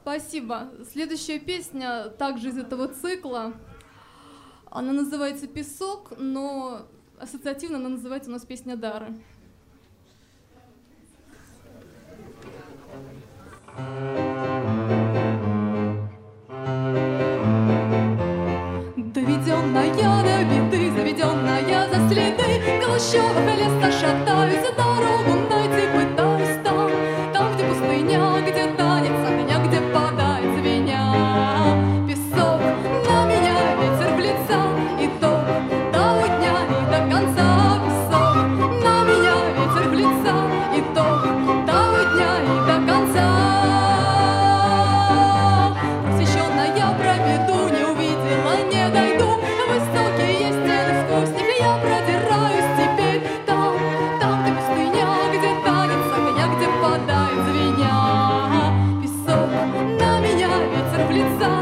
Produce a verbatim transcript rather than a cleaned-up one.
Спасибо. Следующая песня также из этого цикла. Она называется «Песок», но ассоциативно она называется у нас «Песня Дары». Доведенная до беды, заведенная за следы Голощёвых леса шатаюсь, за дорогу найти пытаюсь там, там, где пустыня, где танец огня, где падает звеня. Песок на меня, ветер в лица, и то до дня и до конца. Песок на меня, ветер в лица, и то до дня и до конца. Просвещенная проведу, не увидела, не дойду. Высокие стены, сквозь них я продираюсь теперь. Там, там, где пустыня, где танец огня, где падает звеня. Песок на меня, ветер в лица,